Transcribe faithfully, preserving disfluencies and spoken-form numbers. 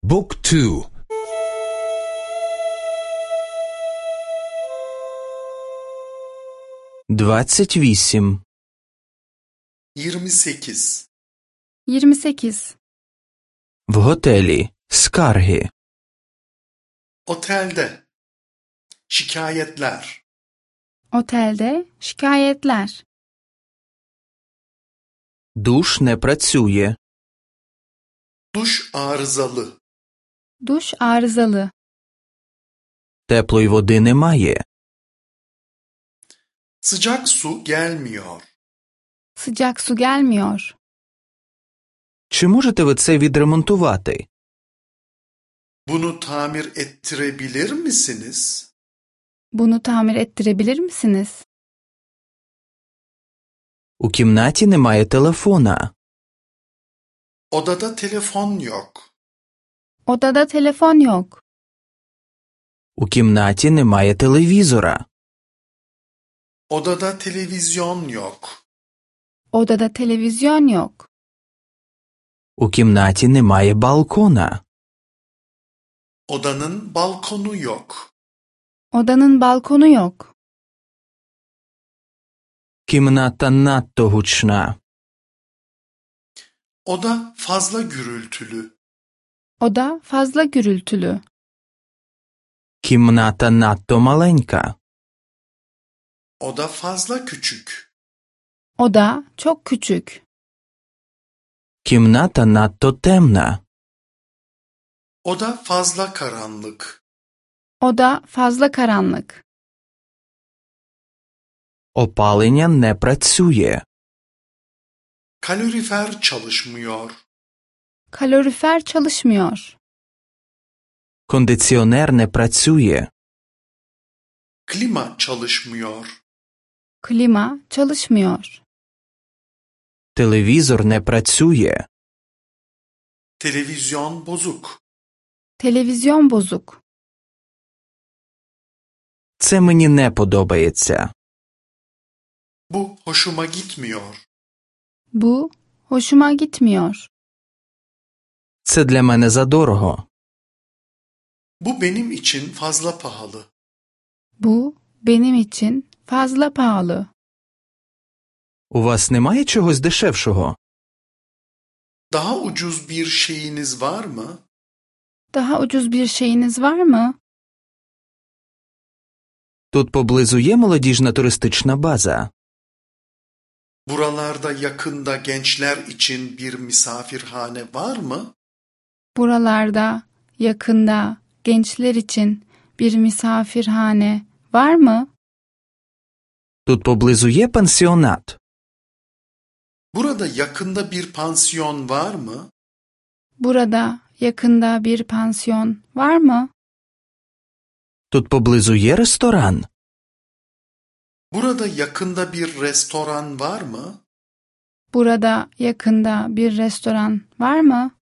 Book two. Двадцять вісім. yirmi sekiz. yirmi sekiz. В готелі. Скарги. Otelde. Şikayetler. Otelde şikayetler. Душ не працює. Duş arızalı. Duş arızalı. Теплої води немає. Sıcak su gelmiyor. Sıcak su gelmiyor. Чи можете ви це відремонтувати? Bunu tamir ettirebilir misiniz? Bunu tamir ettirebilir misiniz? У кімнаті немає телефона. Odada telefon yok. Odada telefon yok. У кімнаті немає телевізора. Odada televizyon yok. Odada televizyon yok. У кімнаті немає балкона. Odanın balkonu yok. Odanın balkonu yok. Кімната надто гучна. Oda fazla gürültülü. Oda fazla gürültülü. Кімната надто маленька. Oda fazla küçük. Oda çok küçük. Кімната надто темна. Oda fazla karanlık. Oda fazla karanlık. Опалення не працює. Kalorifer çalışmıyor. Kalorifer çalışmıyor. Кондиціонер не працює. Klima çalışmıyor. Klima çalışmıyor. Телевізор не працює. Televizyon bozuk. Televizyon bozuk. Це мені не подобається. Bu hoşuma gitmiyor. Bu hoşuma gitmiyor. Це для мене задорого. Bu benim için fazla pahalı. Bu benim için fazla pahalı. У вас немає чогось дешевшого? Daha ucuz bir şeyiniz var mı? Daha ucuz bir şeyiniz var mı? Тут поблизу є молодіжна туристична база. Buralarda yakında gençler için bir misafirhane var mı? Buralarda, yakında gençler için bir misafirhane var mı? Тут поблизу є пансіонат. Burada yakında bir pansiyon var mı? Burada, yakında bir pansiyon var mı? Тут поблизу є ресторан. Burada yakında bir restoran var mı? Burada, yakında bir restoran var mı?